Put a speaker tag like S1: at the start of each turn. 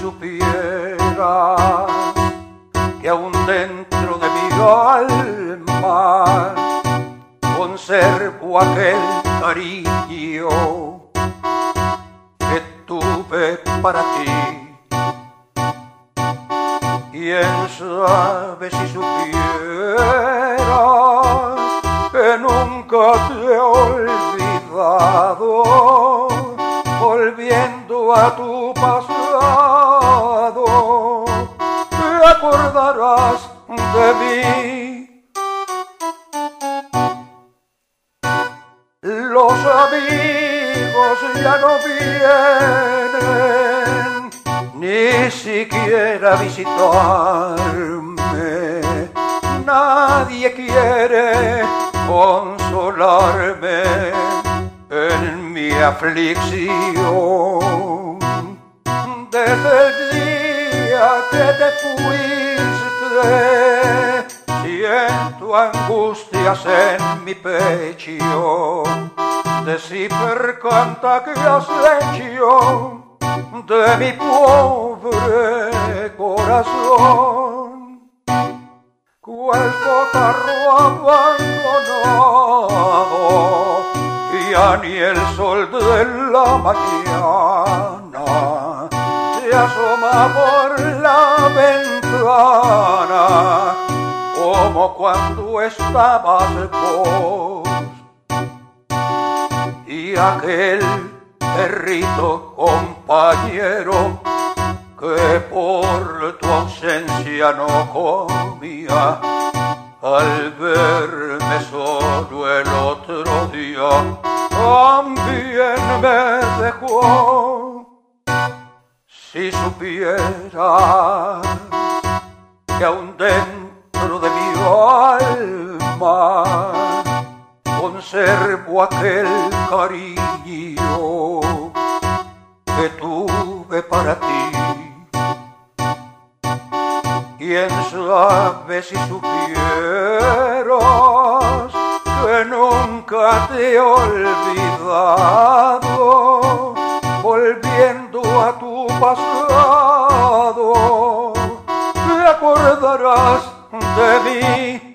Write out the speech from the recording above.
S1: supieras que aún dentro de mi alma conservo aquel cariño que tuve para ti. Quién sabe si supieras que nunca te he olvidado, volviendo a tu pasado, te acordarás de mí. Los amigos ya no vienen ni siquiera a visitarme. Nadie quiere consolarme en mi aflicción. Desde el día que te fuiste, siento angustias en mi pecho. Descifra canta que has hecho de mi pobre corazón. Cual cotarro abandonado, ya ni el sol de la mañana se asoma por la ventana, como cuando estabas vos y aquel perrito compañero que por tu ausencia no comía. Al verme solo el otro día, también me dejó. Si supieras que aún dentro de mi alma conservo aquel cariño que tuve para ti. Quién sabe si supieras que nunca te he olvidado, volviendo a tu pasado, te acordarás de mí.